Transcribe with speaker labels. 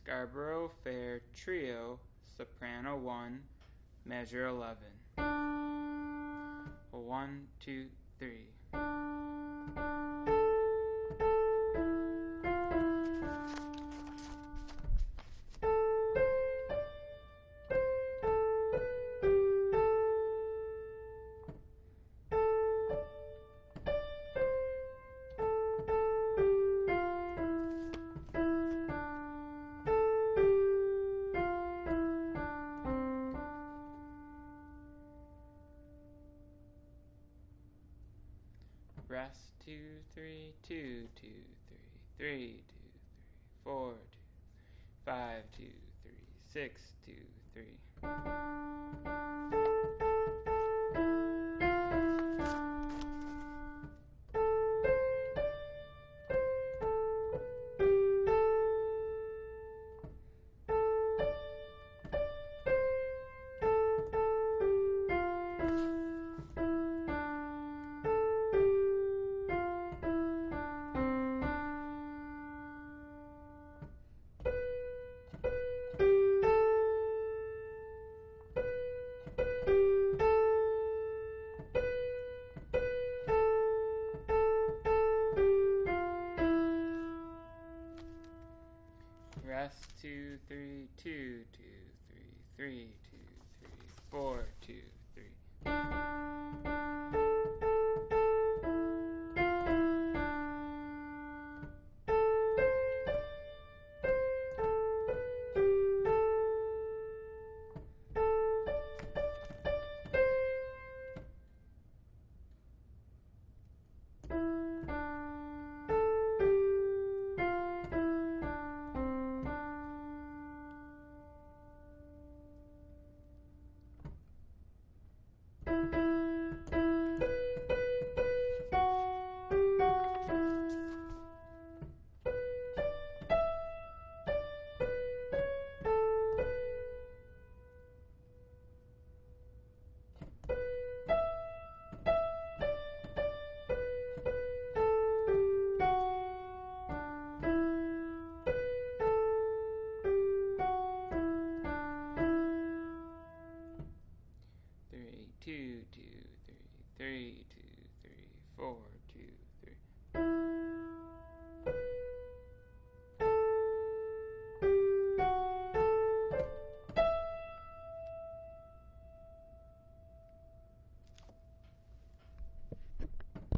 Speaker 1: Scarborough Fair Trio, soprano 1, measure 11. 1, 2, 3. Rest 2, 3, 2, 2, 3, 3, 2, 3, 4, 2, 5, 2, 3, 6, 2, 3. Rest 2, 3, 2, 2, 3, 3, 2, 3, 4, 2, 3.